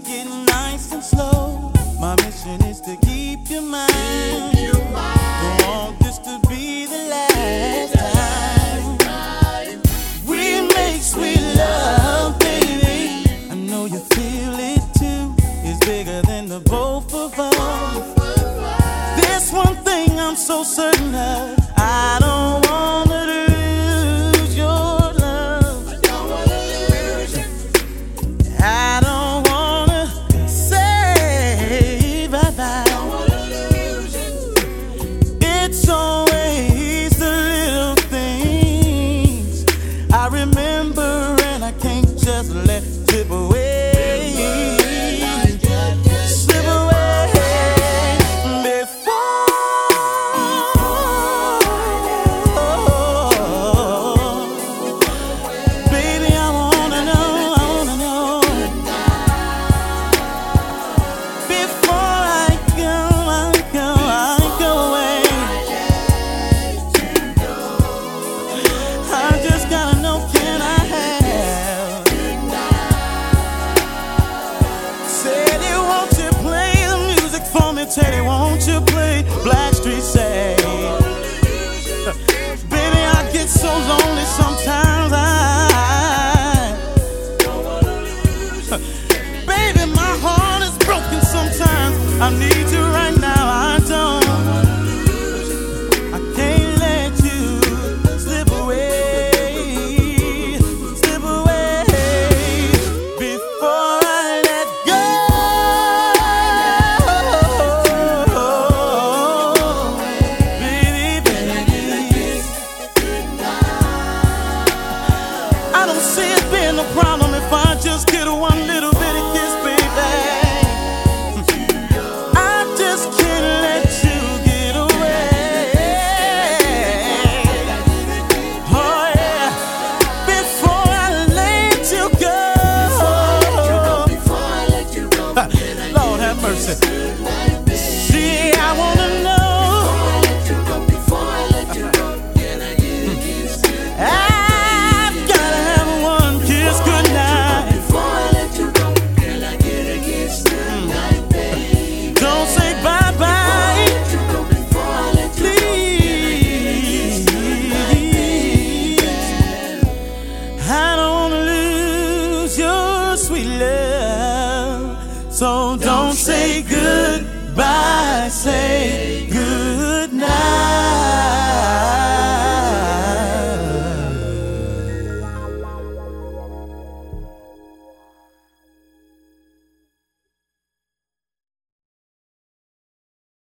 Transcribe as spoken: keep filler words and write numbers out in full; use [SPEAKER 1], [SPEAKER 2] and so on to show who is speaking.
[SPEAKER 1] it nice and slow. My mission is to keep your mind. Don't want this to be the last time we make sweet love, baby. I know you feel it too. It's bigger than the both of us. This one thing I'm so certain of. I don't wanna lose your love. I don't wanna lose you. I don't wanna say bye bye. I don't wanna lose you. It's always the little things I remember, and I can't just let slip away. Slip away before. Baby, I wanna know, I wanna know. Before I go, I go, I go away. I just gotta know, can I have? Teddy, won't you play the music for me? Teddy, won't you play Blackstreet Say? Baby, I get so lonely sometimes. I, baby, my heart is broken sometimes. I need you right now. I don't. I can't let you slip away, slip away before I let go. Baby, baby, I don't see it being a problem if I just get one little bitty kiss, baby. I just can't let you get away. Oh yeah, before I let you go. Lord have mercy. See, I wanna know. I've gotta have one kiss goodnight. Don't say bye bye, please. I don't wanna lose your sweet love, so don't say goodbye, say goodbye.